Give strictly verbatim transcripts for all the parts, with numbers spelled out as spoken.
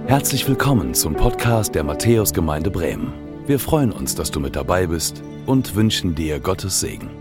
Herzlich willkommen zum Podcast der Matthäusgemeinde Bremen. Wir freuen uns, dass du mit dabei bist und wünschen dir Gottes Segen.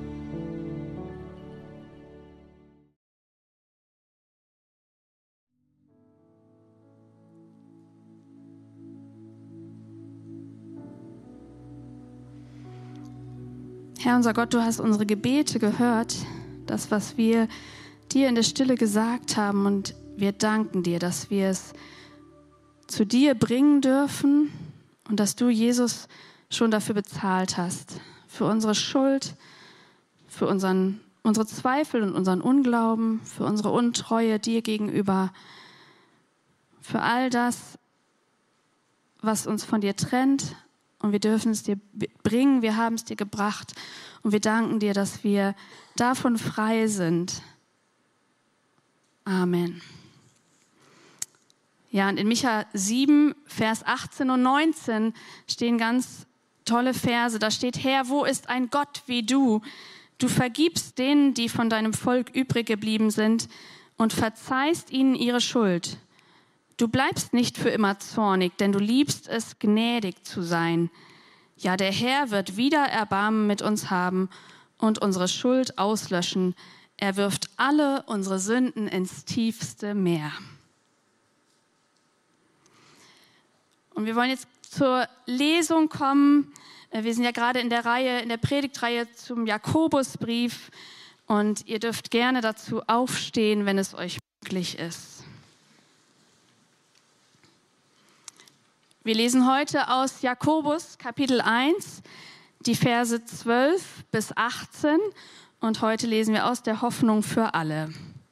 Herr unser Gott, du hast unsere Gebete gehört, das, was wir dir in der Stille gesagt haben, und wir danken dir, dass wir es zu dir bringen dürfen und dass du, Jesus, schon dafür bezahlt hast, für unsere Schuld, für unseren, unsere Zweifel und unseren Unglauben, für unsere Untreue dir gegenüber, für all das, was uns von dir trennt. Und wir dürfen es dir bringen, wir haben es dir gebracht und wir danken dir, dass wir davon frei sind. Amen. Ja, und in Micha sieben, Vers achtzehn und neunzehn stehen ganz tolle Verse. Da steht: Herr, wo ist ein Gott wie du? Du vergibst denen, die von deinem Volk übrig geblieben sind, und verzeihst ihnen ihre Schuld. Du bleibst nicht für immer zornig, denn du liebst es, gnädig zu sein. Ja, der Herr wird wieder Erbarmen mit uns haben und unsere Schuld auslöschen. Er wirft alle unsere Sünden ins tiefste Meer. Und wir wollen jetzt zur Lesung kommen. Wir sind ja gerade in der Reihe, in der Predigtreihe zum Jakobusbrief. Und ihr dürft gerne dazu aufstehen, wenn es euch möglich ist. Wir lesen heute aus Jakobus Kapitel eins, die Verse zwölf bis achtzehn. Und heute lesen wir aus der Hoffnung für alle.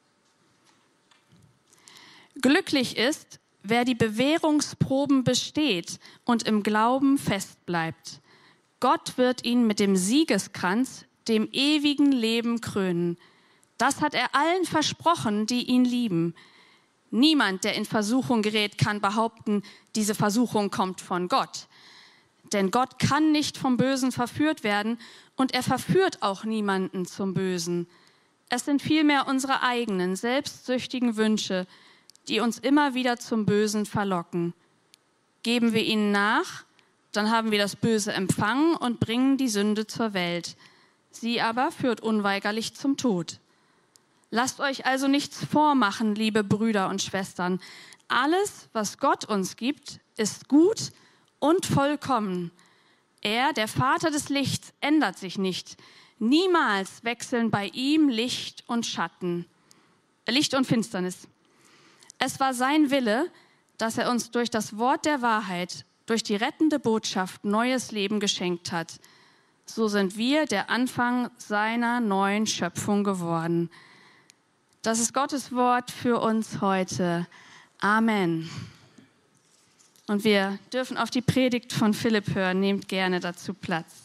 Glücklich ist, wer die Bewährungsproben besteht und im Glauben festbleibt. Gott wird ihn mit dem Siegeskranz, dem ewigen Leben krönen. Das hat er allen versprochen, die ihn lieben. Niemand, der in Versuchung gerät, kann behaupten, diese Versuchung kommt von Gott. Denn Gott kann nicht vom Bösen verführt werden und er verführt auch niemanden zum Bösen. Es sind vielmehr unsere eigenen, selbstsüchtigen Wünsche, die uns immer wieder zum Bösen verlocken. Geben wir ihnen nach, dann haben wir das Böse empfangen und bringen die Sünde zur Welt. Sie aber führt unweigerlich zum Tod. Lasst euch also nichts vormachen, liebe Brüder und Schwestern. Alles, was Gott uns gibt, ist gut und vollkommen. Er, der Vater des Lichts, ändert sich nicht. Niemals wechseln bei ihm Licht und Schatten, Licht und Finsternis. Es war sein Wille, dass er uns durch das Wort der Wahrheit, durch die rettende Botschaft neues Leben geschenkt hat. So sind wir der Anfang seiner neuen Schöpfung geworden. Das ist Gottes Wort für uns heute. Amen. Und wir dürfen auf die Predigt von Philipp hören. Nehmt gerne dazu Platz.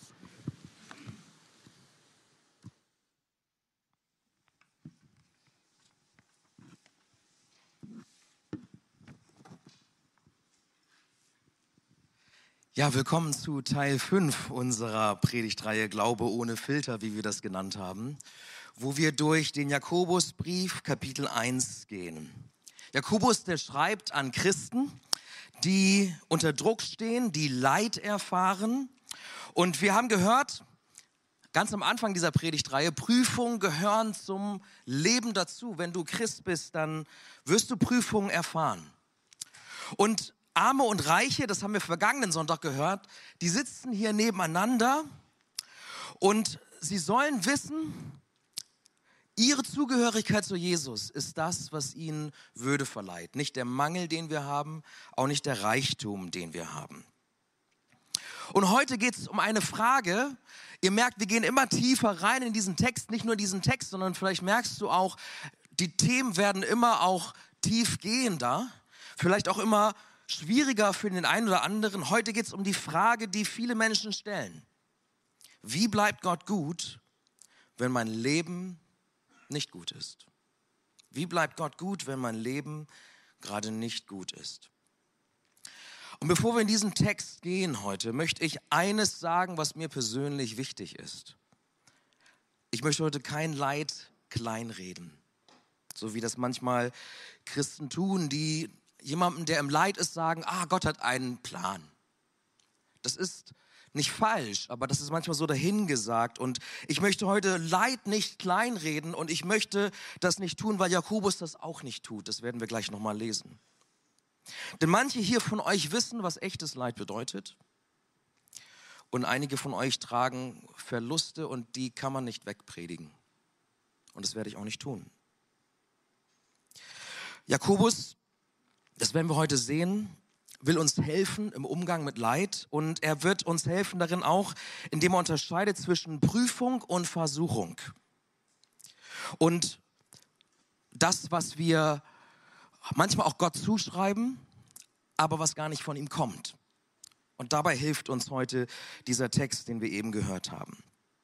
Ja, willkommen zu Teil fünf unserer Predigtreihe Glaube ohne Filter, wie wir das genannt haben, wo wir durch den Jakobusbrief Kapitel eins gehen. Jakobus, der schreibt an Christen, die unter Druck stehen, die Leid erfahren. Und wir haben gehört, ganz am Anfang dieser Predigtreihe, Prüfungen gehören zum Leben dazu. Wenn du Christ bist, dann wirst du Prüfungen erfahren. Und Arme und Reiche, das haben wir vergangenen Sonntag gehört, die sitzen hier nebeneinander und sie sollen wissen, ihre Zugehörigkeit zu Jesus ist das, was ihnen Würde verleiht. Nicht der Mangel, den wir haben, auch nicht der Reichtum, den wir haben. Und heute geht es um eine Frage. Ihr merkt, wir gehen immer tiefer rein in diesen Text, nicht nur diesen Text, sondern vielleicht merkst du auch, die Themen werden immer auch tiefgehender, vielleicht auch immer schwieriger für den einen oder anderen. Heute geht es um die Frage, die viele Menschen stellen. Wie bleibt Gott gut, wenn mein Leben nicht gut ist? Wie bleibt Gott gut, wenn mein Leben gerade nicht gut ist? Und bevor wir in diesen Text gehen heute, möchte ich eines sagen, was mir persönlich wichtig ist. Ich möchte heute kein Leid kleinreden, so wie das manchmal Christen tun, die jemandem, der im Leid ist, sagen, ah, Gott hat einen Plan. Das ist nicht falsch, aber das ist manchmal so dahingesagt. Und ich möchte heute Leid nicht kleinreden und ich möchte das nicht tun, weil Jakobus das auch nicht tut. Das werden wir gleich nochmal lesen. Denn manche hier von euch wissen, was echtes Leid bedeutet. Und einige von euch tragen Verluste und die kann man nicht wegpredigen. Und das werde ich auch nicht tun. Jakobus, das werden wir heute sehen, will uns helfen im Umgang mit Leid und er wird uns helfen darin auch, indem er unterscheidet zwischen Prüfung und Versuchung. Und das, was wir manchmal auch Gott zuschreiben, aber was gar nicht von ihm kommt. Und dabei hilft uns heute dieser Text, den wir eben gehört haben.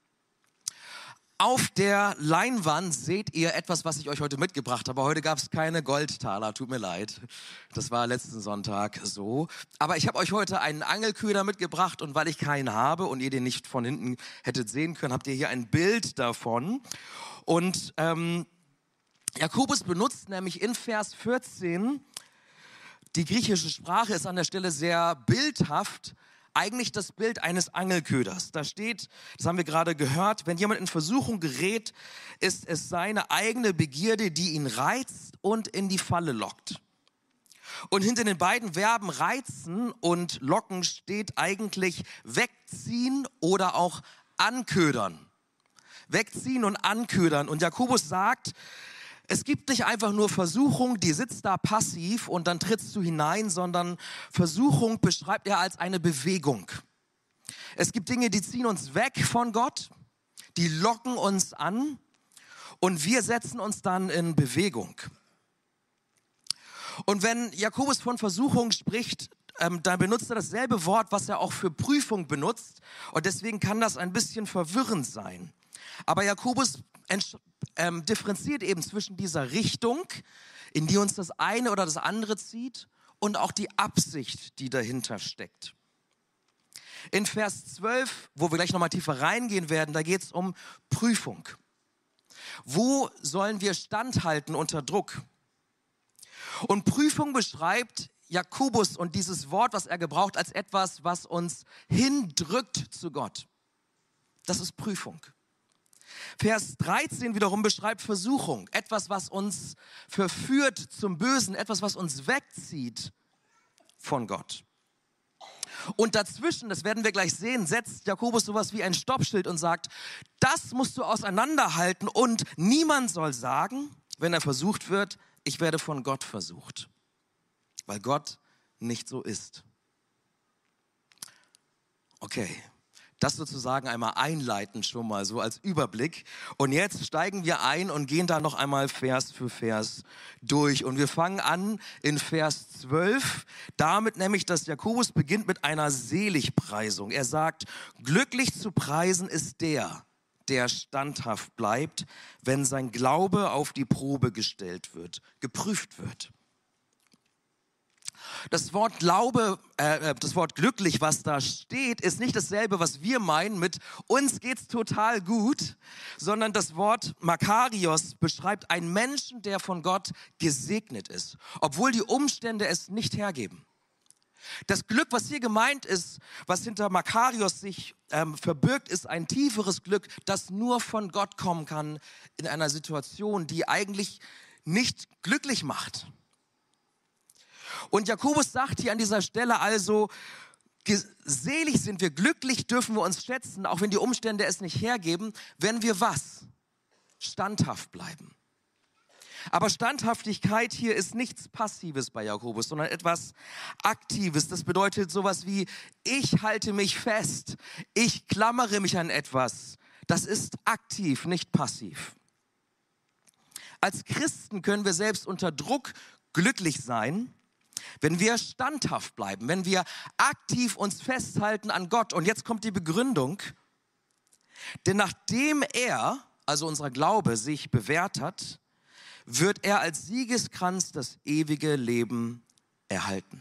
Auf der Leinwand seht ihr etwas, was ich euch heute mitgebracht habe. Heute gab es keine Goldtaler, tut mir leid. Das war letzten Sonntag so. Aber ich habe euch heute einen Angelköder mitgebracht und weil ich keinen habe und ihr den nicht von hinten hättet sehen können, habt ihr hier ein Bild davon. Und ähm, Jakobus benutzt nämlich in Vers vierzehn, die griechische Sprache ist an der Stelle sehr bildhaft, eigentlich das Bild eines Angelköders. Da steht, das haben wir gerade gehört, wenn jemand in Versuchung gerät, ist es seine eigene Begierde, die ihn reizt und in die Falle lockt. Und hinter den beiden Verben reizen und locken steht eigentlich wegziehen oder auch anködern. Wegziehen und anködern. Und Jakobus sagt, es gibt nicht einfach nur Versuchung, die sitzt da passiv und dann trittst du hinein, sondern Versuchung beschreibt er als eine Bewegung. Es gibt Dinge, die ziehen uns weg von Gott, die locken uns an und wir setzen uns dann in Bewegung. Und wenn Jakobus von Versuchung spricht, ähm, dann benutzt er dasselbe Wort, was er auch für Prüfung benutzt und deswegen kann das ein bisschen verwirrend sein. Aber Jakobus ähm, differenziert eben zwischen dieser Richtung, in die uns das eine oder das andere zieht, und auch die Absicht, die dahinter steckt. In Vers zwölf, wo wir gleich nochmal tiefer reingehen werden, da geht es um Prüfung. Wo sollen wir standhalten unter Druck? Und Prüfung beschreibt Jakobus und dieses Wort, was er gebraucht, als etwas, was uns hindrückt zu Gott. Das ist Prüfung. Vers dreizehn wiederum beschreibt Versuchung, etwas, was uns verführt zum Bösen, etwas, was uns wegzieht von Gott. Und dazwischen, das werden wir gleich sehen, setzt Jakobus sowas wie ein Stoppschild und sagt, das musst du auseinanderhalten und niemand soll sagen, wenn er versucht wird, ich werde von Gott versucht, weil Gott nicht so ist. Okay. Das sozusagen einmal einleitend schon mal so als Überblick. Und jetzt steigen wir ein und gehen da noch einmal Vers für Vers durch. Und wir fangen an in Vers zwölf, damit nämlich, dass Jakobus beginnt mit einer Seligpreisung. Er sagt, glücklich zu preisen ist der, der standhaft bleibt, wenn sein Glaube auf die Probe gestellt wird, geprüft wird. Das Wort Glaube, äh, das Wort glücklich, was da steht, ist nicht dasselbe, was wir meinen mit uns geht's total gut, sondern das Wort Makarios beschreibt einen Menschen, der von Gott gesegnet ist, obwohl die Umstände es nicht hergeben. Das Glück, was hier gemeint ist, was hinter Makarios sich ähm, verbirgt, ist ein tieferes Glück, das nur von Gott kommen kann in einer Situation, die eigentlich nicht glücklich macht. Und Jakobus sagt hier an dieser Stelle also, selig sind wir, glücklich dürfen wir uns schätzen, auch wenn die Umstände es nicht hergeben, wenn wir was? Standhaft bleiben. Aber Standhaftigkeit hier ist nichts Passives bei Jakobus, sondern etwas Aktives. Das bedeutet sowas wie, ich halte mich fest, ich klammere mich an etwas. Das ist aktiv, nicht passiv. Als Christen können wir selbst unter Druck glücklich sein, wenn wir standhaft bleiben, wenn wir aktiv uns festhalten an Gott. Und jetzt kommt die Begründung. Denn nachdem er, also unser Glaube, sich bewährt hat, wird er als Siegeskranz das ewige Leben erhalten.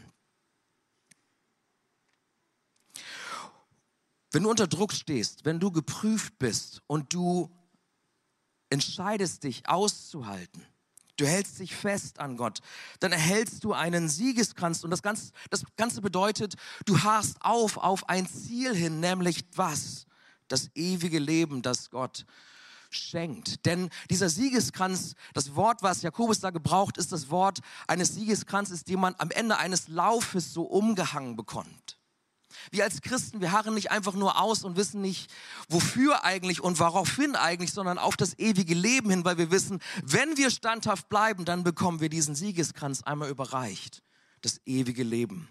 Wenn du unter Druck stehst, wenn du geprüft bist und du entscheidest dich auszuhalten, du hältst dich fest an Gott, dann erhältst du einen Siegeskranz. Und das Ganze, das Ganze bedeutet, du harrst auf auf ein Ziel hin, nämlich was? Das ewige Leben, das Gott schenkt. Denn dieser Siegeskranz, das Wort, was Jakobus da gebraucht, ist das Wort eines Siegeskranzes, den man am Ende eines Laufes so umgehangen bekommt. Wir als Christen, wir harren nicht einfach nur aus und wissen nicht, wofür eigentlich und woraufhin eigentlich, sondern auf das ewige Leben hin, weil wir wissen, wenn wir standhaft bleiben, dann bekommen wir diesen Siegeskranz einmal überreicht. Das ewige Leben.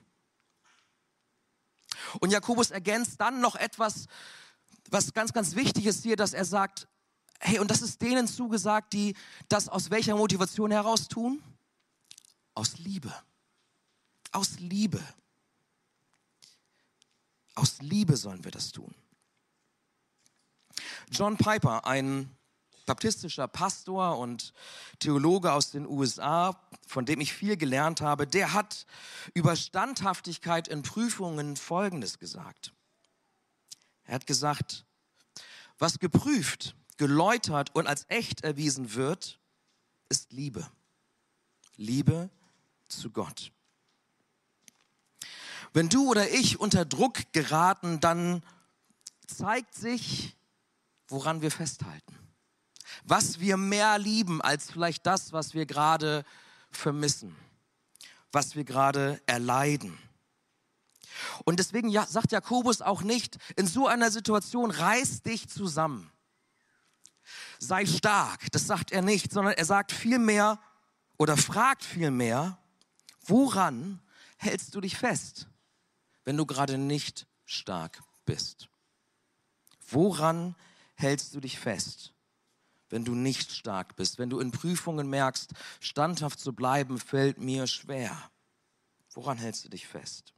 Und Jakobus ergänzt dann noch etwas, was ganz, ganz wichtig ist hier, dass er sagt, hey, und das ist denen zugesagt, die das aus welcher Motivation heraus tun? Aus Liebe. Aus Liebe. Aus Liebe sollen wir das tun. John Piper, ein baptistischer Pastor und Theologe aus den U S A, von dem ich viel gelernt habe, der hat über Standhaftigkeit in Prüfungen Folgendes gesagt. Er hat gesagt, was geprüft, geläutert und als echt erwiesen wird, ist Liebe. Liebe zu Gott. Wenn du oder ich unter Druck geraten, dann zeigt sich, woran wir festhalten. Was wir mehr lieben als vielleicht das, was wir gerade vermissen, was wir gerade erleiden. Und deswegen sagt Jakobus auch nicht, in so einer Situation reiß dich zusammen. Sei stark, das sagt er nicht, sondern er sagt vielmehr oder fragt vielmehr, woran hältst du dich fest, wenn du gerade nicht stark bist? Woran hältst du dich fest, wenn du nicht stark bist? Wenn du in Prüfungen merkst, standhaft zu bleiben, fällt mir schwer. Woran hältst du dich fest?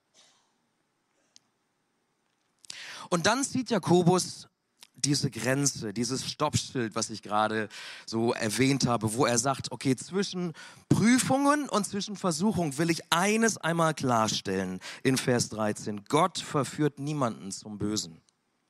Und dann zieht Jakobus diese Grenze, dieses Stoppschild, was ich gerade so erwähnt habe, wo er sagt, okay, zwischen Prüfungen und zwischen Versuchung will ich eines einmal klarstellen in Vers dreizehn. Gott verführt niemanden zum Bösen.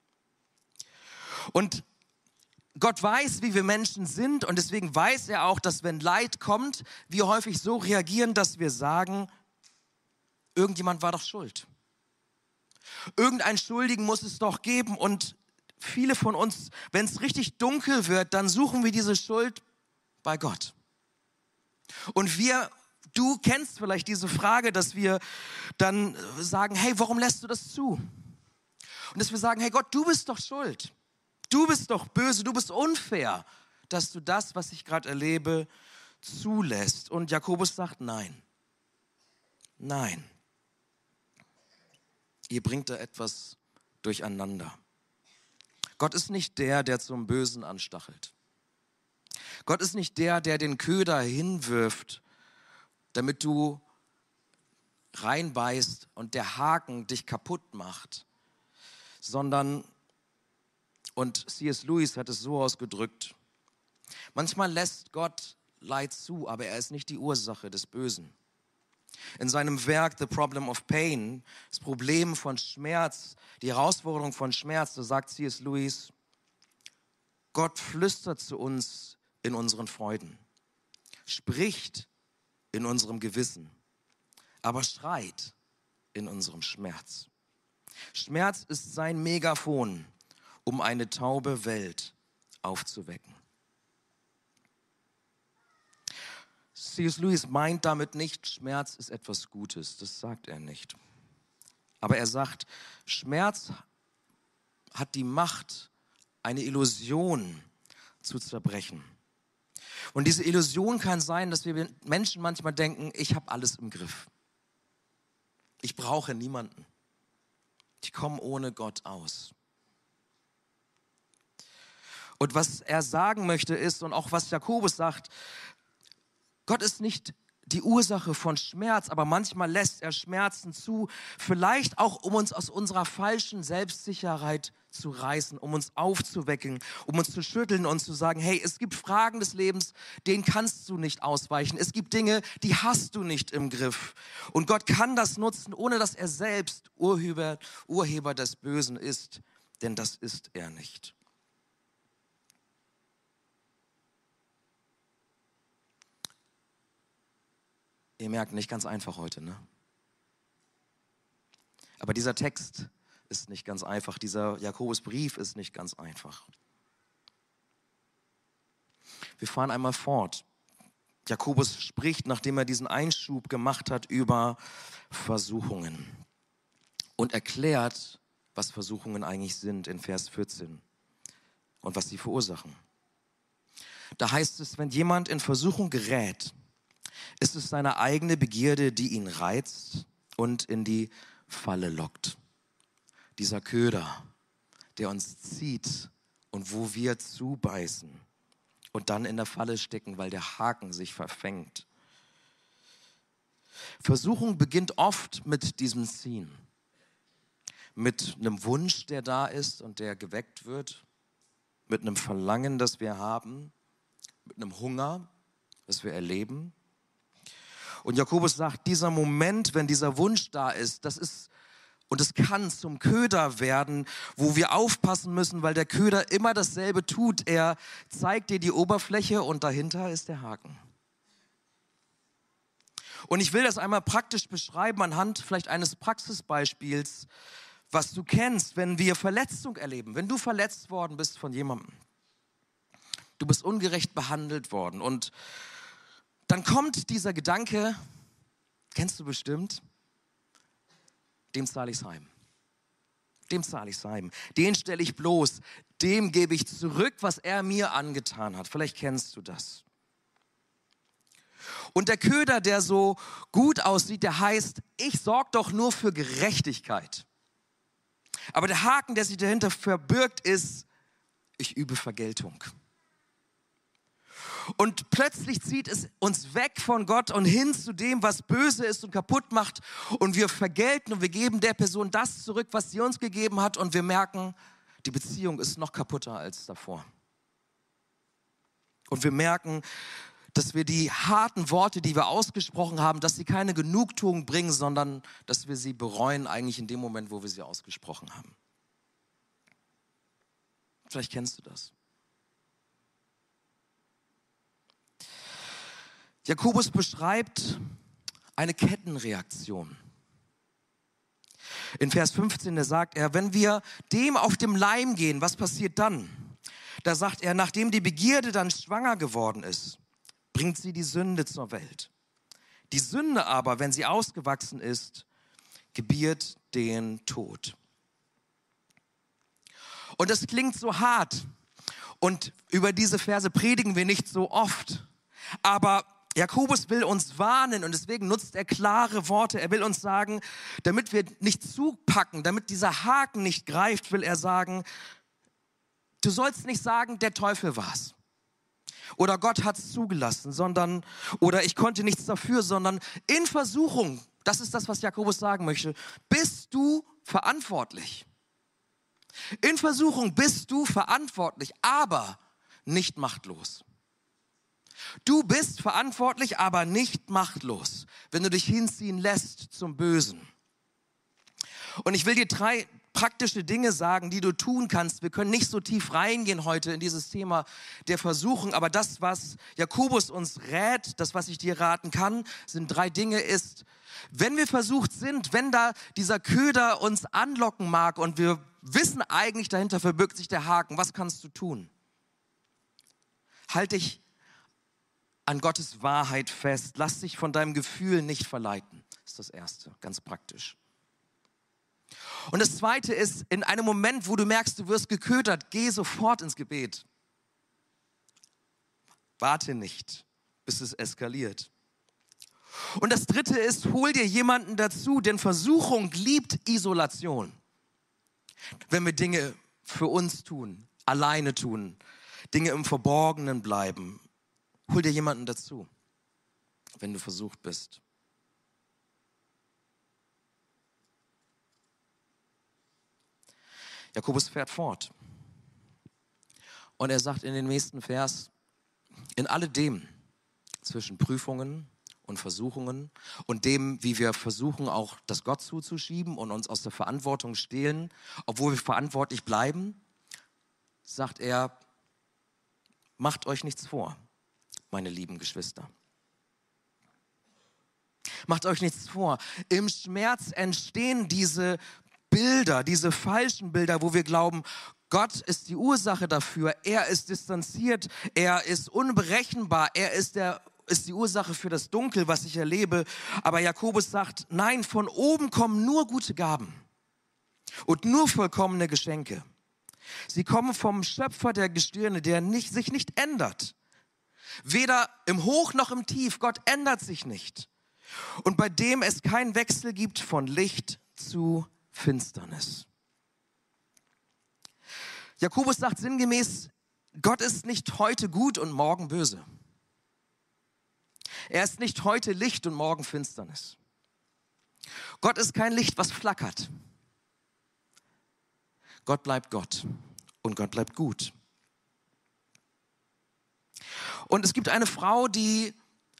Und Gott weiß, wie wir Menschen sind und deswegen weiß er auch, dass wenn Leid kommt, wir häufig so reagieren, dass wir sagen, irgendjemand war doch schuld. Irgendeinen Schuldigen muss es doch geben und viele von uns, wenn es richtig dunkel wird, dann suchen wir diese Schuld bei Gott. Und wir, du kennst vielleicht diese Frage, dass wir dann sagen, hey, warum lässt du das zu? Und dass wir sagen, hey Gott, du bist doch schuld. Du bist doch böse, du bist unfair, dass du das, was ich gerade erlebe, zulässt. Und Jakobus sagt, nein. Nein. Ihr bringt da etwas durcheinander. Gott ist nicht der, der zum Bösen anstachelt. Gott ist nicht der, der den Köder hinwirft, damit du reinbeißt und der Haken dich kaputt macht, sondern, und C S Lewis hat es so ausgedrückt, manchmal lässt Gott Leid zu, aber er ist nicht die Ursache des Bösen. In seinem Werk The Problem of Pain, das Problem von Schmerz, die Herausforderung von Schmerz, da sagt C S Lewis, Gott flüstert zu uns in unseren Freuden, spricht in unserem Gewissen, aber schreit in unserem Schmerz. Schmerz ist sein Megafon, um eine taube Welt aufzuwecken. C S Lewis meint damit nicht, Schmerz ist etwas Gutes. Das sagt er nicht. Aber er sagt, Schmerz hat die Macht, eine Illusion zu zerbrechen. Und diese Illusion kann sein, dass wir Menschen manchmal denken, ich habe alles im Griff. Ich brauche niemanden. Ich komme ohne Gott aus. Und was er sagen möchte ist, und auch was Jakobus sagt, Gott ist nicht die Ursache von Schmerz, aber manchmal lässt er Schmerzen zu, vielleicht auch, um uns aus unserer falschen Selbstsicherheit zu reißen, um uns aufzuwecken, um uns zu schütteln und zu sagen, hey, es gibt Fragen des Lebens, denen kannst du nicht ausweichen. Es gibt Dinge, die hast du nicht im Griff. Und Gott kann das nutzen, ohne dass er selbst Urheber, Urheber des Bösen ist, denn das ist er nicht. Ihr merkt, nicht ganz einfach heute, ne? Aber dieser Text ist nicht ganz einfach. Dieser Jakobusbrief ist nicht ganz einfach. Wir fahren einmal fort. Jakobus spricht, nachdem er diesen Einschub gemacht hat, über Versuchungen und erklärt, was Versuchungen eigentlich sind in Vers vierzehn und was sie verursachen. Da heißt es, wenn jemand in Versuchung gerät, ist es seine eigene Begierde, die ihn reizt und in die Falle lockt. Dieser Köder, der uns zieht und wo wir zubeißen und dann in der Falle stecken, weil der Haken sich verfängt. Versuchung beginnt oft mit diesem Ziehen. Mit einem Wunsch, der da ist und der geweckt wird. Mit einem Verlangen, das wir haben. Mit einem Hunger, das wir erleben. Und Jakobus sagt, dieser Moment, wenn dieser Wunsch da ist, das ist, und es kann zum Köder werden, wo wir aufpassen müssen, weil der Köder immer dasselbe tut. Er zeigt dir die Oberfläche und dahinter ist der Haken. Und ich will das einmal praktisch beschreiben anhand vielleicht eines Praxisbeispiels, was du kennst, wenn wir Verletzung erleben. Wenn du verletzt worden bist von jemandem. Du bist ungerecht behandelt worden und dann kommt dieser Gedanke, kennst du bestimmt, dem zahle ich's heim. Dem zahle ich's heim. Den stelle ich bloß. Dem gebe ich zurück, was er mir angetan hat. Vielleicht kennst du das. Und der Köder, der so gut aussieht, der heißt, ich sorge doch nur für Gerechtigkeit. Aber der Haken, der sich dahinter verbirgt, ist, ich übe Vergeltung. Und plötzlich zieht es uns weg von Gott und hin zu dem, was böse ist und kaputt macht. Und wir vergelten und wir geben der Person das zurück, was sie uns gegeben hat. Und wir merken, die Beziehung ist noch kaputter als davor. Und wir merken, dass wir die harten Worte, die wir ausgesprochen haben, dass sie keine Genugtuung bringen, sondern dass wir sie bereuen eigentlich in dem Moment, wo wir sie ausgesprochen haben. Vielleicht kennst du das. Jakobus beschreibt eine Kettenreaktion. In Vers fünfzehn, da sagt er, wenn wir dem auf dem Leim gehen, was passiert dann? Da sagt er, nachdem die Begierde dann schwanger geworden ist, bringt sie die Sünde zur Welt. Die Sünde aber, wenn sie ausgewachsen ist, gebiert den Tod. Und das klingt so hart. Und über diese Verse predigen wir nicht so oft. Aber Jakobus will uns warnen und deswegen nutzt er klare Worte. Er will uns sagen, damit wir nicht zupacken, damit dieser Haken nicht greift, will er sagen, du sollst nicht sagen, der Teufel war's. Oder Gott hat's zugelassen, sondern, oder ich konnte nichts dafür, sondern in Versuchung, das ist das, was Jakobus sagen möchte, bist du verantwortlich. In Versuchung bist du verantwortlich, aber nicht machtlos. Du bist verantwortlich, aber nicht machtlos, wenn du dich hinziehen lässt zum Bösen. Und ich will dir drei praktische Dinge sagen, die du tun kannst. Wir können nicht so tief reingehen heute in dieses Thema der Versuchung, aber das, was Jakobus uns rät, das, was ich dir raten kann, sind drei Dinge, ist, wenn wir versucht sind, wenn da dieser Köder uns anlocken mag und wir wissen eigentlich, dahinter verbirgt sich der Haken, was kannst du tun? Halt dich an Gottes Wahrheit fest. Lass dich von deinem Gefühl nicht verleiten. Das ist das Erste, ganz praktisch. Und das Zweite ist, in einem Moment, wo du merkst, du wirst geködert, geh sofort ins Gebet. Warte nicht, bis es eskaliert. Und das Dritte ist, hol dir jemanden dazu, denn Versuchung liebt Isolation. Wenn wir Dinge für uns tun, alleine tun, Dinge im Verborgenen bleiben, hol dir jemanden dazu, wenn du versucht bist. Jakobus fährt fort. Und er sagt in den nächsten Vers, in alledem zwischen Prüfungen und Versuchungen und dem, wie wir versuchen, auch das Gott zuzuschieben und uns aus der Verantwortung stehlen, obwohl wir verantwortlich bleiben, sagt er, macht euch nichts vor, meine lieben Geschwister. Macht euch nichts vor. Im Schmerz entstehen diese Bilder, diese falschen Bilder, wo wir glauben, Gott ist die Ursache dafür. Er ist distanziert, er ist unberechenbar, er ist, der, ist die Ursache für das Dunkel, was ich erlebe. Aber Jakobus sagt, nein, von oben kommen nur gute Gaben und nur vollkommene Geschenke. Sie kommen vom Schöpfer der Gestirne, der nicht, sich nicht ändert. Weder im Hoch noch im Tief. Gott ändert sich nicht. Und bei dem es keinen Wechsel gibt von Licht zu Finsternis. Jakobus sagt sinngemäß, Gott ist nicht heute gut und morgen böse. Er ist nicht heute Licht und morgen Finsternis. Gott ist kein Licht, was flackert. Gott bleibt Gott und Gott bleibt gut. Und es gibt eine Frau, die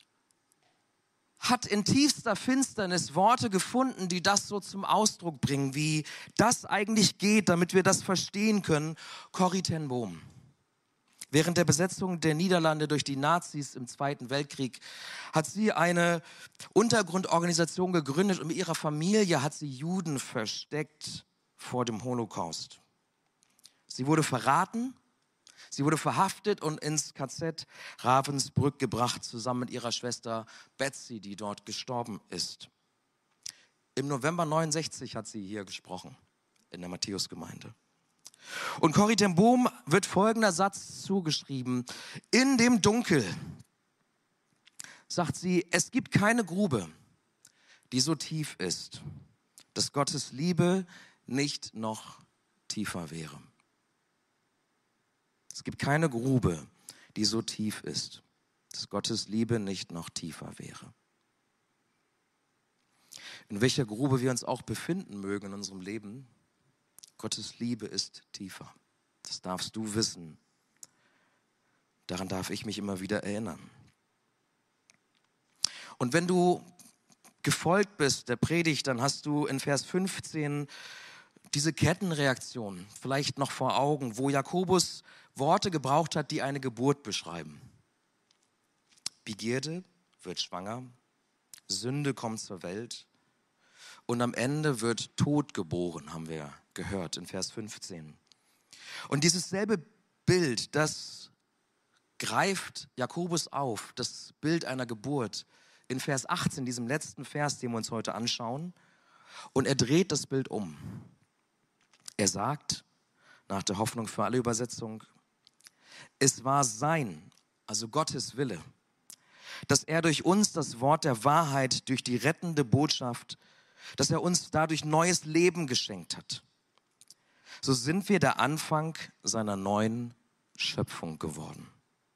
hat in tiefster Finsternis Worte gefunden, die das so zum Ausdruck bringen, wie das eigentlich geht, damit wir das verstehen können. Corrie ten Boom. Während der Besetzung der Niederlande durch die Nazis im Zweiten Weltkrieg hat sie eine Untergrundorganisation gegründet und mit ihrer Familie hat sie Juden versteckt vor dem Holocaust. Sie wurde verraten, sie wurde verhaftet und ins K Z Ravensbrück gebracht, zusammen mit ihrer Schwester Betsy, die dort gestorben ist. Im November neunundsechzig hat sie hier gesprochen, in der Matthäusgemeinde. Und Corrie ten Boom wird folgender Satz zugeschrieben. In dem Dunkel, sagt sie, es gibt keine Grube, die so tief ist, dass Gottes Liebe nicht noch tiefer wäre. Es gibt keine Grube, die so tief ist, dass Gottes Liebe nicht noch tiefer wäre. In welcher Grube wir uns auch befinden mögen in unserem Leben, Gottes Liebe ist tiefer. Das darfst du wissen. Daran darf ich mich immer wieder erinnern. Und wenn du gefolgt bist der Predigt, dann hast du in Vers fünfzehn diese Kettenreaktion vielleicht noch vor Augen, wo Jakobus Worte gebraucht hat, die eine Geburt beschreiben. Begierde wird schwanger, Sünde kommt zur Welt und am Ende wird Tod geboren, haben wir gehört in Vers fünfzehn. Und dieses selbe Bild, das greift Jakobus auf, das Bild einer Geburt, in Vers achtzehn, diesem letzten Vers, den wir uns heute anschauen, und er dreht das Bild um. Er sagt, nach der Hoffnung für alle Übersetzung, es war sein, also Gottes Wille, dass er durch uns das Wort der Wahrheit, durch die rettende Botschaft, dass er uns dadurch neues Leben geschenkt hat. So sind wir der Anfang seiner neuen Schöpfung geworden.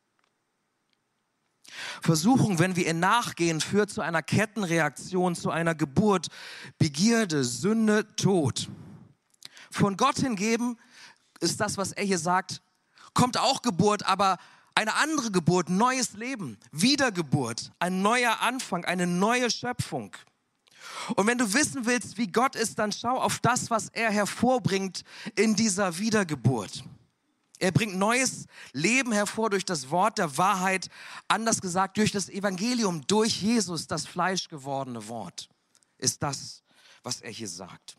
Versuchung, wenn wir ihr nachgehen, führt zu einer Kettenreaktion, zu einer Geburt, Begierde, Sünde, Tod. Von Gott hingeben ist das, was er hier sagt, kommt auch Geburt, aber eine andere Geburt, neues Leben, Wiedergeburt, ein neuer Anfang, eine neue Schöpfung. Und wenn du wissen willst, wie Gott ist, dann schau auf das, was er hervorbringt in dieser Wiedergeburt. Er bringt neues Leben hervor durch das Wort der Wahrheit, anders gesagt durch das Evangelium, durch Jesus, das fleischgewordene Wort, ist das, was er hier sagt.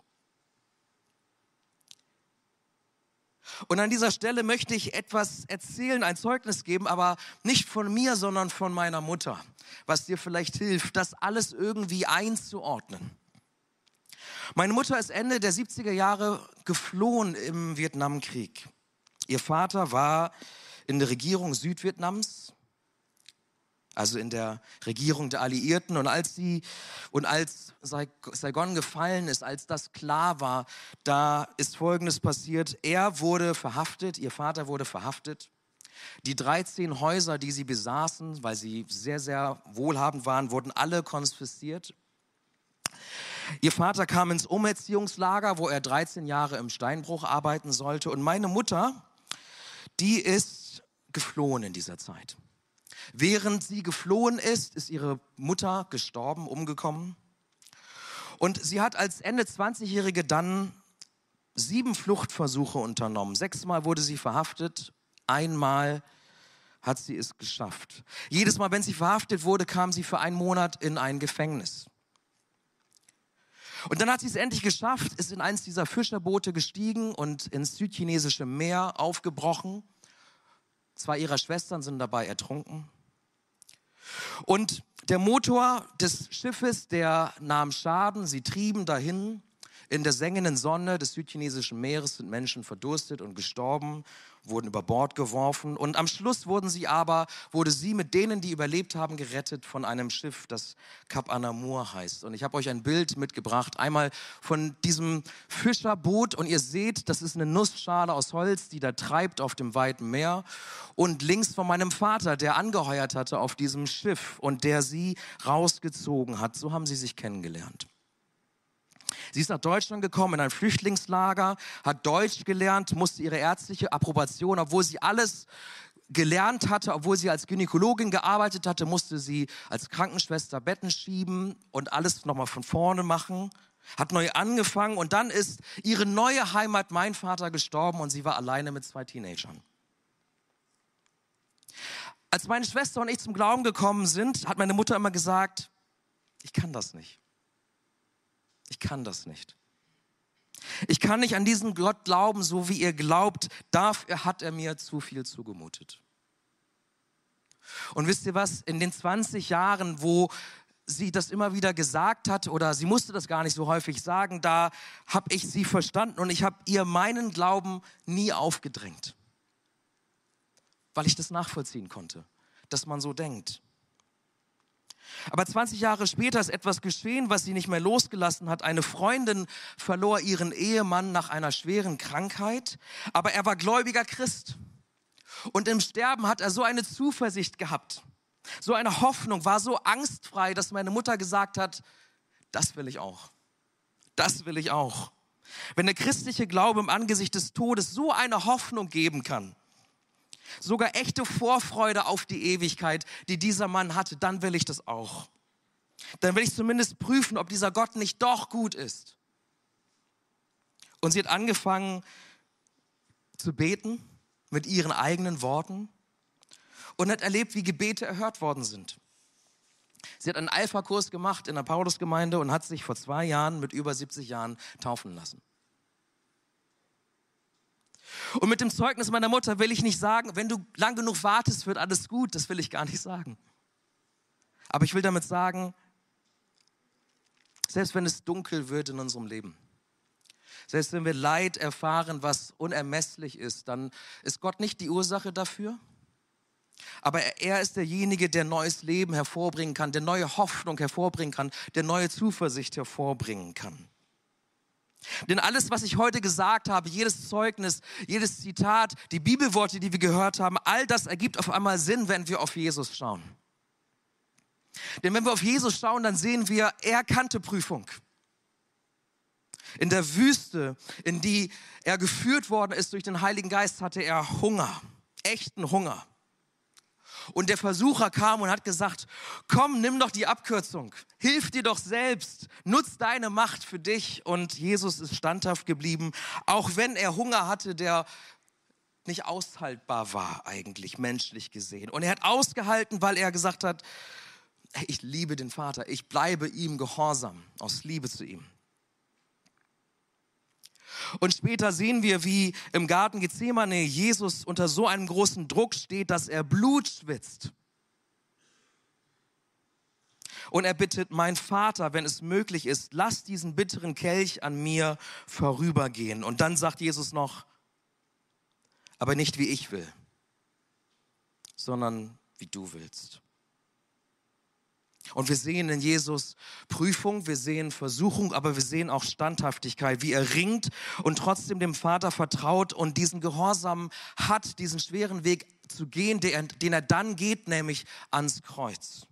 Und an dieser Stelle möchte ich etwas erzählen, ein Zeugnis geben, aber nicht von mir, sondern von meiner Mutter, was dir vielleicht hilft, das alles irgendwie einzuordnen. Meine Mutter ist Ende der siebziger Jahre geflohen im Vietnamkrieg. Ihr Vater war in der Regierung Südvietnams, also in der Regierung der Alliierten. Und als sie und als Saigon gefallen ist, als das klar war, da ist Folgendes passiert. Er wurde verhaftet, ihr Vater wurde verhaftet. Die dreizehn Häuser, die sie besaßen, weil sie sehr, sehr wohlhabend waren, wurden alle konfisziert. Ihr Vater kam ins Umerziehungslager, wo er dreizehn Jahre im Steinbruch arbeiten sollte. Und meine Mutter, die ist geflohen in dieser Zeit. Während sie geflohen ist, ist ihre Mutter gestorben, umgekommen. Und sie hat als Ende zwanzigjährige dann sieben Fluchtversuche unternommen. Sechsmal wurde sie verhaftet, einmal hat sie es geschafft. Jedes Mal, wenn sie verhaftet wurde, kam sie für einen Monat in ein Gefängnis. Und dann hat sie es endlich geschafft, ist in eins dieser Fischerboote gestiegen und ins südchinesische Meer aufgebrochen. Zwei ihrer Schwestern sind dabei ertrunken. Und der Motor des Schiffes, der nahm Schaden. Sie trieben dahin. In der sengenden Sonne des südchinesischen Meeres sind Menschen verdurstet und gestorben, wurden über Bord geworfen. Und am Schluss wurden sie aber, wurde sie mit denen, die überlebt haben, gerettet von einem Schiff, das Kap Anamur heißt. Und ich habe euch ein Bild mitgebracht, einmal von diesem Fischerboot. Und ihr seht, das ist eine Nussschale aus Holz, die da treibt auf dem weiten Meer. Und links von meinem Vater, der angeheuert hatte auf diesem Schiff und der sie rausgezogen hat. So haben sie sich kennengelernt. Sie ist nach Deutschland gekommen, in ein Flüchtlingslager, hat Deutsch gelernt, musste ihre ärztliche Approbation, obwohl sie alles gelernt hatte, obwohl sie als Gynäkologin gearbeitet hatte, musste sie als Krankenschwester Betten schieben und alles nochmal von vorne machen, hat neu angefangen und dann ist ihre neue Heimat, mein Vater, gestorben und sie war alleine mit zwei Teenagern. Als meine Schwester und ich zum Glauben gekommen sind, hat meine Mutter immer gesagt, ich kann das nicht. Ich kann das nicht. Ich kann nicht an diesen Gott glauben, so wie ihr glaubt. Dafür hat er mir zu viel zugemutet. Und wisst ihr was? In den zwanzig Jahren, wo sie das immer wieder gesagt hat, oder sie musste das gar nicht so häufig sagen, da habe ich sie verstanden und ich habe ihr meinen Glauben nie aufgedrängt. Weil ich das nachvollziehen konnte, dass man so denkt. Aber zwanzig Jahre später ist etwas geschehen, was sie nicht mehr losgelassen hat. Eine Freundin verlor ihren Ehemann nach einer schweren Krankheit, aber er war gläubiger Christ. Und im Sterben hat er so eine Zuversicht gehabt, so eine Hoffnung, war so angstfrei, dass meine Mutter gesagt hat, das will ich auch, das will ich auch. Wenn der christliche Glaube im Angesicht des Todes so eine Hoffnung geben kann, sogar echte Vorfreude auf die Ewigkeit, die dieser Mann hatte, dann will ich das auch. Dann will ich zumindest prüfen, ob dieser Gott nicht doch gut ist. Und sie hat angefangen zu beten mit ihren eigenen Worten und hat erlebt, wie Gebete erhört worden sind. Sie hat einen Alpha-Kurs gemacht in der Paulusgemeinde und hat sich vor zwei Jahren mit über siebzig Jahren taufen lassen. Und mit dem Zeugnis meiner Mutter will ich nicht sagen, wenn du lang genug wartest, wird alles gut. Das will ich gar nicht sagen. Aber ich will damit sagen, selbst wenn es dunkel wird in unserem Leben, selbst wenn wir Leid erfahren, was unermesslich ist, dann ist Gott nicht die Ursache dafür. Aber er ist derjenige, der neues Leben hervorbringen kann, der neue Hoffnung hervorbringen kann, der neue Zuversicht hervorbringen kann. Denn alles, was ich heute gesagt habe, jedes Zeugnis, jedes Zitat, die Bibelworte, die wir gehört haben, all das ergibt auf einmal Sinn, wenn wir auf Jesus schauen. Denn wenn wir auf Jesus schauen, dann sehen wir, er kannte Prüfung. In der Wüste, in die er geführt worden ist durch den Heiligen Geist, hatte er Hunger, echten Hunger. Und der Versucher kam und hat gesagt, komm, nimm doch die Abkürzung, hilf dir doch selbst, nutz deine Macht für dich. Und Jesus ist standhaft geblieben, auch wenn er Hunger hatte, der nicht aushaltbar war eigentlich, menschlich gesehen. Und er hat ausgehalten, weil er gesagt hat, hey, ich liebe den Vater, ich bleibe ihm gehorsam, aus Liebe zu ihm. Und später sehen wir, wie im Garten Gethsemane Jesus unter so einem großen Druck steht, dass er Blut schwitzt. Und er bittet, mein Vater, wenn es möglich ist, lass diesen bitteren Kelch an mir vorübergehen. Und dann sagt Jesus noch, aber nicht wie ich will, sondern wie du willst. Und wir sehen in Jesus Prüfung, wir sehen Versuchung, aber wir sehen auch Standhaftigkeit, wie er ringt und trotzdem dem Vater vertraut und diesen Gehorsam hat, diesen schweren Weg zu gehen, den er dann geht, nämlich ans Kreuz.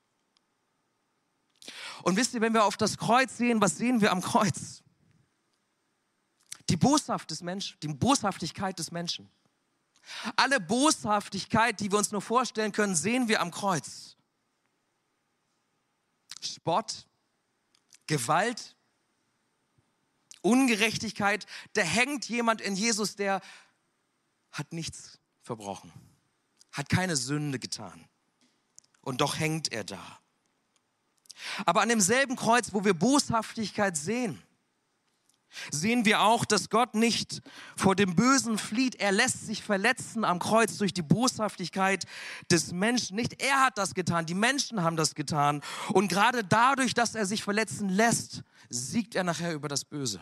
Und wisst ihr, wenn wir auf das Kreuz sehen, was sehen wir am Kreuz? Die Boshaft des Menschen, die Boshaftigkeit des Menschen. Alle Boshaftigkeit, die wir uns nur vorstellen können, sehen wir am Kreuz. Spott, Gewalt, Ungerechtigkeit. Da hängt jemand in Jesus, der hat nichts verbrochen, hat keine Sünde getan. Und doch hängt er da. Aber an demselben Kreuz, wo wir Boshaftigkeit sehen, sehen wir auch, dass Gott nicht vor dem Bösen flieht. Er lässt sich verletzen am Kreuz durch die Boshaftigkeit des Menschen. Nicht er hat das getan, die Menschen haben das getan. Und gerade dadurch, dass er sich verletzen lässt, siegt er nachher über das Böse.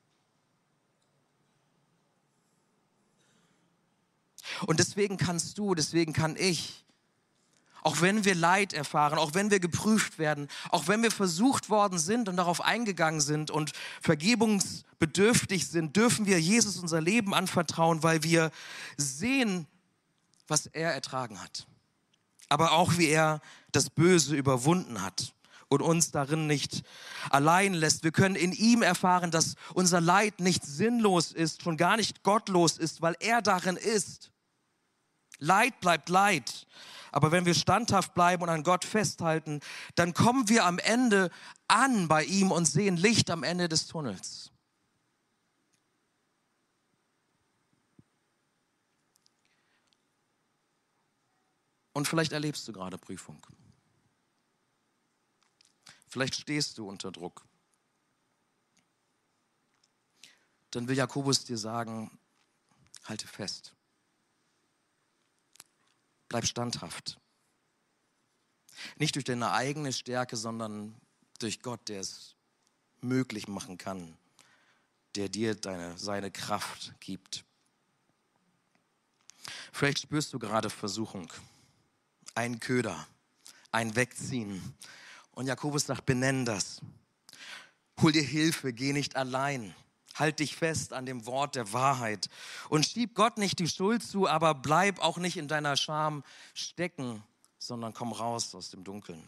Und deswegen kannst du, deswegen kann ich, auch wenn wir Leid erfahren, auch wenn wir geprüft werden, auch wenn wir versucht worden sind und darauf eingegangen sind und vergebungsbedürftig sind, dürfen wir Jesus unser Leben anvertrauen, weil wir sehen, was er ertragen hat. Aber auch, wie er das Böse überwunden hat und uns darin nicht allein lässt. Wir können in ihm erfahren, dass unser Leid nicht sinnlos ist, schon gar nicht gottlos ist, weil er darin ist. Leid bleibt Leid. Aber wenn wir standhaft bleiben und an Gott festhalten, dann kommen wir am Ende an bei ihm und sehen Licht am Ende des Tunnels. Und vielleicht erlebst du gerade Prüfung. Vielleicht stehst du unter Druck. Dann will Jakobus dir sagen, halte fest. Bleib standhaft. Nicht durch deine eigene Stärke, sondern durch Gott, der es möglich machen kann, der dir deine, seine Kraft gibt. Vielleicht spürst du gerade Versuchung, einen Köder, ein Wegziehen. Und Jakobus sagt, benenn das. Hol dir Hilfe, geh nicht allein. Halt dich fest an dem Wort der Wahrheit und schieb Gott nicht die Schuld zu, aber bleib auch nicht in deiner Scham stecken, sondern komm raus aus dem Dunkeln.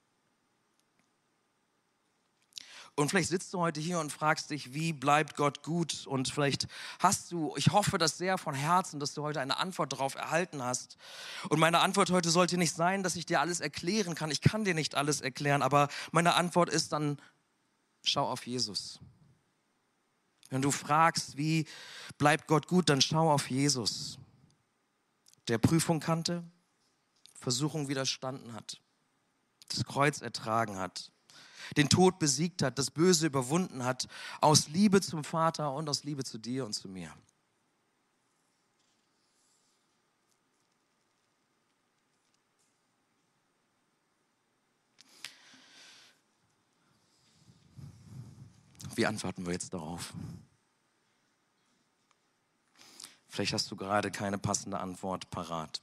Und vielleicht sitzt du heute hier und fragst dich, wie bleibt Gott gut? Und vielleicht hast du, ich hoffe das sehr von Herzen, dass du heute eine Antwort darauf erhalten hast. Und meine Antwort heute sollte nicht sein, dass ich dir alles erklären kann. Ich kann dir nicht alles erklären, aber meine Antwort ist dann, schau auf Jesus. Wenn du fragst, wie bleibt Gott gut, dann schau auf Jesus, der Prüfung kannte, Versuchung widerstanden hat, das Kreuz ertragen hat, den Tod besiegt hat, das Böse überwunden hat, aus Liebe zum Vater und aus Liebe zu dir und zu mir. Wie antworten wir jetzt darauf? Vielleicht hast du gerade keine passende Antwort parat.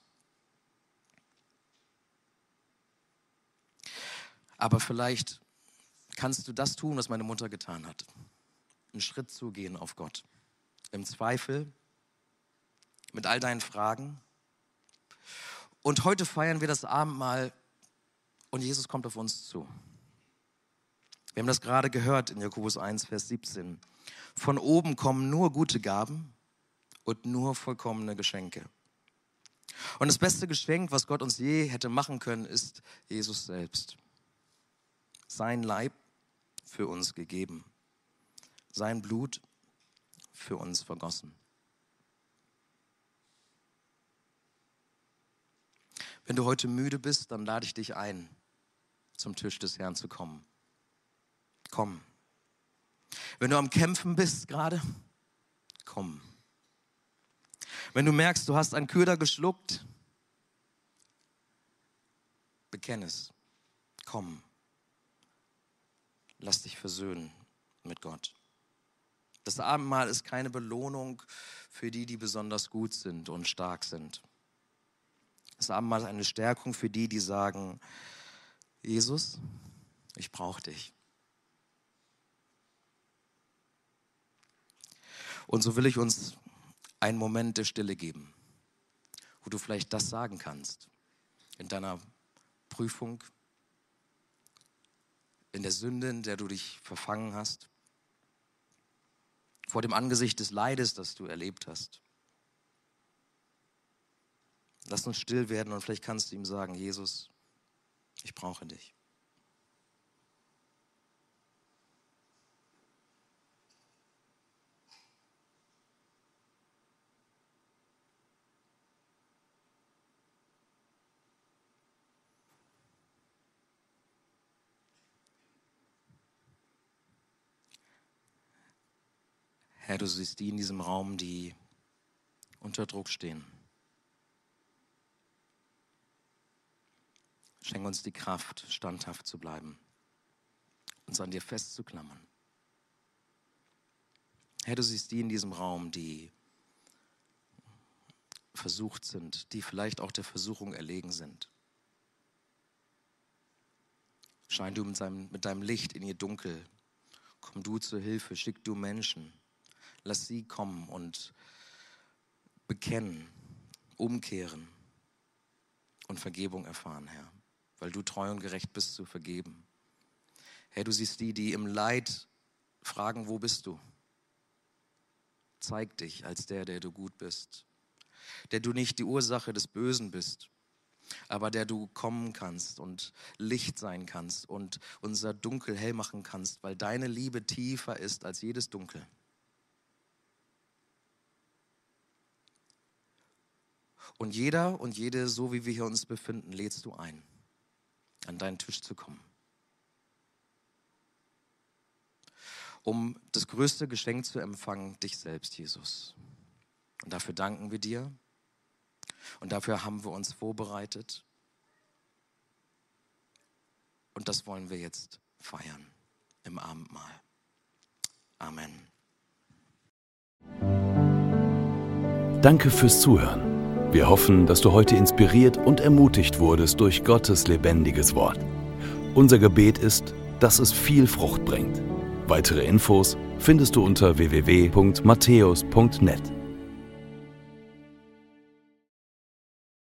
Aber vielleicht kannst du das tun, was meine Mutter getan hat. Einen Schritt zugehen auf Gott. Im Zweifel, mit all deinen Fragen. Und heute feiern wir das Abendmahl und Jesus kommt auf uns zu. Wir haben das gerade gehört in Jakobus eins, Vers siebzehn. Von oben kommen nur gute Gaben und nur vollkommene Geschenke. Und das beste Geschenk, was Gott uns je hätte machen können, ist Jesus selbst. Sein Leib für uns gegeben. Sein Blut für uns vergossen. Wenn du heute müde bist, dann lade ich dich ein, zum Tisch des Herrn zu kommen. Komm. Wenn du am Kämpfen bist gerade, komm. Wenn du merkst, du hast einen Köder geschluckt, bekenn es. Komm. Lass dich versöhnen mit Gott. Das Abendmahl ist keine Belohnung für die, die besonders gut sind und stark sind. Das Abendmahl ist eine Stärkung für die, die sagen, Jesus, ich brauche dich. Und so will ich uns einen Moment der Stille geben, wo du vielleicht das sagen kannst, in deiner Prüfung, in der Sünde, in der du dich verfangen hast, vor dem Angesicht des Leides, das du erlebt hast. Lass uns still werden und vielleicht kannst du ihm sagen, Jesus, ich brauche dich. Herr, du siehst die in diesem Raum, die unter Druck stehen. Schenk uns die Kraft, standhaft zu bleiben, uns an dir festzuklammern. Herr, du siehst die in diesem Raum, die versucht sind, die vielleicht auch der Versuchung erlegen sind. Schein du mit deinem, mit deinem Licht in ihr Dunkel. Komm du zur Hilfe, schick du Menschen. Lass sie kommen und bekennen, umkehren und Vergebung erfahren, Herr, weil du treu und gerecht bist zu vergeben. Herr, du siehst die, die im Leid fragen, wo bist du? Zeig dich als der, der du gut bist, der du nicht die Ursache des Bösen bist, aber der du kommen kannst und Licht sein kannst und unser Dunkel hell machen kannst, weil deine Liebe tiefer ist als jedes Dunkel. Und jeder und jede, so wie wir hier uns befinden, lädst du ein, an deinen Tisch zu kommen, um das größte Geschenk zu empfangen, dich selbst, Jesus. Und dafür danken wir dir und dafür haben wir uns vorbereitet und das wollen wir jetzt feiern im Abendmahl. Amen. Danke fürs Zuhören. Wir hoffen, dass du heute inspiriert und ermutigt wurdest durch Gottes lebendiges Wort. Unser Gebet ist, dass es viel Frucht bringt. Weitere Infos findest du unter w w w punkt matthäus punkt net.